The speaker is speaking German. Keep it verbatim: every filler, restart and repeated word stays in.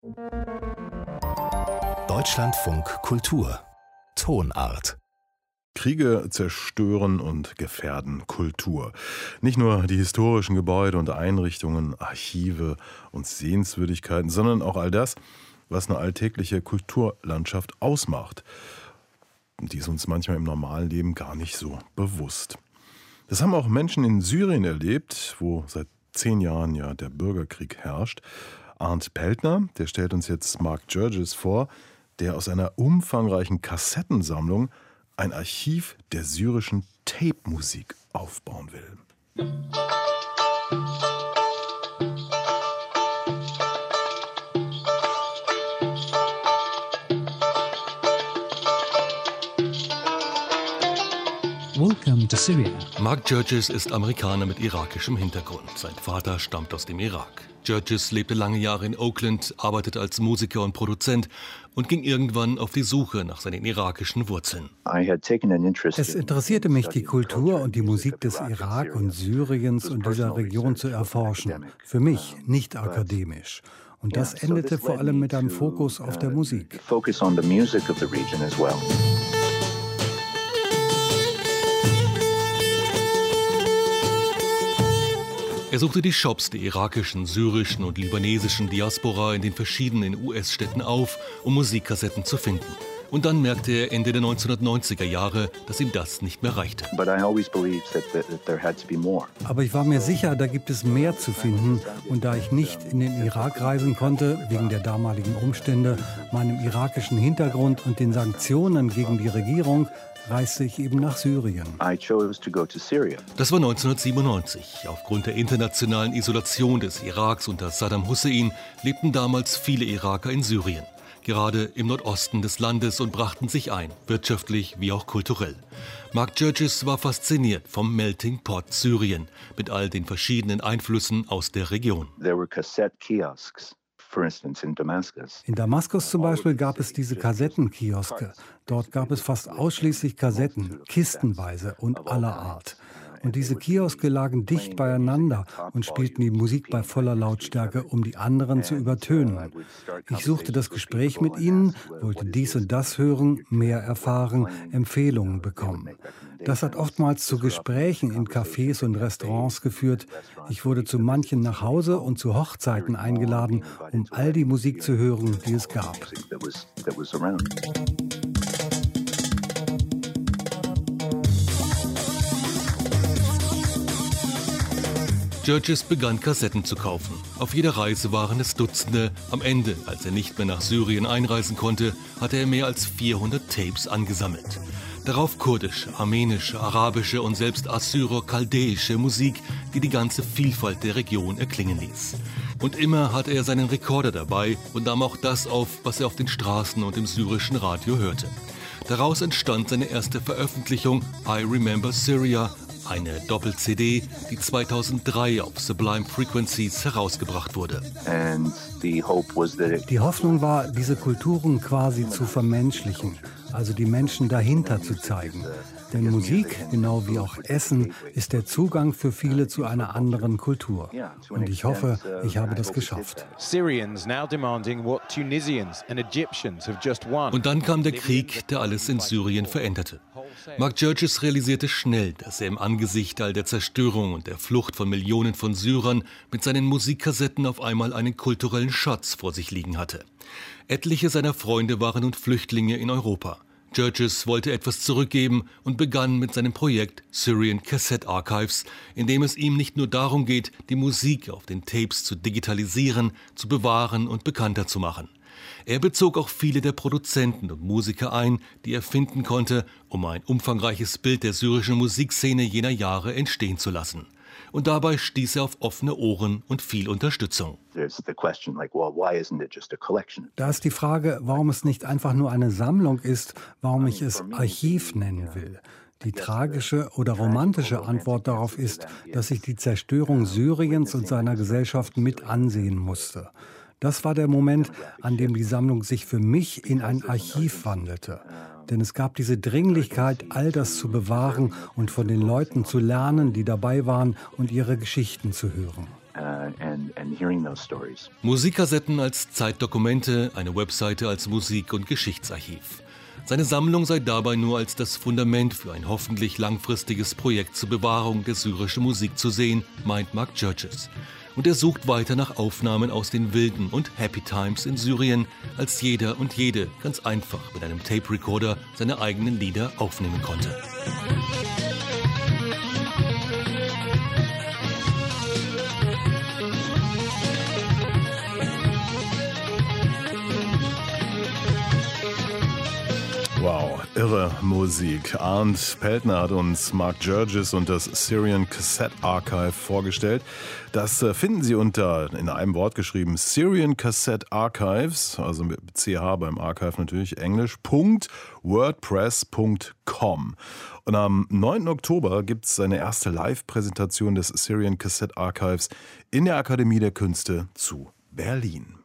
Deutschlandfunk Kultur Tonart. Kriege zerstören und gefährden Kultur. Nicht nur die historischen Gebäude und Einrichtungen, Archive und Sehenswürdigkeiten, sondern auch all das, was eine alltägliche Kulturlandschaft ausmacht. Die ist uns manchmal im normalen Leben gar nicht so bewusst. Das haben auch Menschen in Syrien erlebt, wo seit zehn Jahren ja der Bürgerkrieg herrscht. Arndt Peltner, der stellt uns jetzt Mark Jurges vor, der aus einer umfangreichen Kassettensammlung ein Archiv der syrischen Tape-Musik aufbauen will. Welcome to Syria. Mark Jurges ist Amerikaner mit irakischem Hintergrund. Sein Vater stammt aus dem Irak. Jurges lebte lange Jahre in Oakland, arbeitete als Musiker und Produzent und ging irgendwann auf die Suche nach seinen irakischen Wurzeln. Es interessierte mich, die Kultur und die Musik des Irak und Syriens und dieser Region zu erforschen. Für mich, nicht akademisch. Und das endete vor allem mit einem Fokus auf der Musik. Er suchte die Shops der irakischen, syrischen und libanesischen Diaspora in den verschiedenen U S-Städten auf, um Musikkassetten zu finden. Und dann merkte er Ende der neunzehnhundertneunziger Jahre, dass ihm das nicht mehr reichte. Aber ich war mir sicher, da gibt es mehr zu finden. Und da ich nicht in den Irak reisen konnte, wegen der damaligen Umstände, meinem irakischen Hintergrund und den Sanktionen gegen die Regierung, reiste ich eben nach Syrien. Das war neunzehnhundertsiebenundneunzig. Aufgrund der internationalen Isolation des Iraks unter Saddam Hussein lebten damals viele Iraker in Syrien, gerade im Nordosten des Landes, und brachten sich ein, wirtschaftlich wie auch kulturell. Mark Jurges war fasziniert vom Melting Pot Syrien mit all den verschiedenen Einflüssen aus der Region. There were cassette kiosks. In Damaskus zum Beispiel gab es diese Kassettenkioske. Dort gab es fast ausschließlich Kassetten, kistenweise und aller Art. Und diese Kioske lagen dicht beieinander und spielten die Musik bei voller Lautstärke, um die anderen zu übertönen. Ich suchte das Gespräch mit ihnen, wollte dies und das hören, mehr erfahren, Empfehlungen bekommen. Das hat oftmals zu Gesprächen in Cafés und Restaurants geführt. Ich wurde zu manchen nach Hause und zu Hochzeiten eingeladen, um all die Musik zu hören, die es gab. Jurges begann Kassetten zu kaufen. Auf jeder Reise waren es Dutzende. Am Ende, als er nicht mehr nach Syrien einreisen konnte, hatte er mehr als vierhundert Tapes angesammelt. Darauf kurdische, armenische, arabische und selbst assyro-chaldäische Musik, die die ganze Vielfalt der Region erklingen ließ. Und immer hatte er seinen Rekorder dabei und nahm auch das auf, was er auf den Straßen und im syrischen Radio hörte. Daraus entstand seine erste Veröffentlichung I Remember Syria, eine Doppel-C D, die zweitausenddrei auf Sublime Frequencies herausgebracht wurde. Die Hoffnung war, diese Kulturen quasi zu vermenschlichen, also die Menschen dahinter zu zeigen. Denn Musik, genau wie auch Essen, ist der Zugang für viele zu einer anderen Kultur. Und ich hoffe, ich habe das geschafft. Und dann kam der Krieg, der alles in Syrien veränderte. Mark Jurges realisierte schnell, dass er im Angesicht all der Zerstörung und der Flucht von Millionen von Syrern mit seinen Musikkassetten auf einmal einen kulturellen Schatz vor sich liegen hatte. Etliche seiner Freunde waren nun Flüchtlinge in Europa. Jurges wollte etwas zurückgeben und begann mit seinem Projekt Syrian Cassette Archives, in dem es ihm nicht nur darum geht, die Musik auf den Tapes zu digitalisieren, zu bewahren und bekannter zu machen. Er bezog auch viele der Produzenten und Musiker ein, die er finden konnte, um ein umfangreiches Bild der syrischen Musikszene jener Jahre entstehen zu lassen. Und dabei stieß er auf offene Ohren und viel Unterstützung. Da ist die Frage, warum es nicht einfach nur eine Sammlung ist, warum ich es Archiv nennen will. Die tragische oder romantische Antwort darauf ist, dass ich die Zerstörung Syriens und seiner Gesellschaft mit ansehen musste. Das war der Moment, an dem die Sammlung sich für mich in ein Archiv wandelte. Denn es gab diese Dringlichkeit, all das zu bewahren und von den Leuten zu lernen, die dabei waren, und ihre Geschichten zu hören. Uh, and, and Musikkassetten als Zeitdokumente, eine Webseite als Musik- und Geschichtsarchiv. Seine Sammlung sei dabei nur als das Fundament für ein hoffentlich langfristiges Projekt zur Bewahrung der syrischen Musik zu sehen, meint Mark Jurges. Und er sucht weiter nach Aufnahmen aus den wilden und Happy Times in Syrien, als jeder und jede ganz einfach mit einem Tape-Recorder seine eigenen Lieder aufnehmen konnte. Wow, irre Musik. Arndt Peltner hat uns Mark Jurges und das Syrian Cassette Archive vorgestellt. Das finden Sie unter, in einem Wort geschrieben, Syrian Cassette Archives, also mit C H beim Archive natürlich, Englisch, .wordpress punkt com. Und am neunten Oktober gibt es seine erste Live-Präsentation des Syrian Cassette Archives in der Akademie der Künste zu Berlin.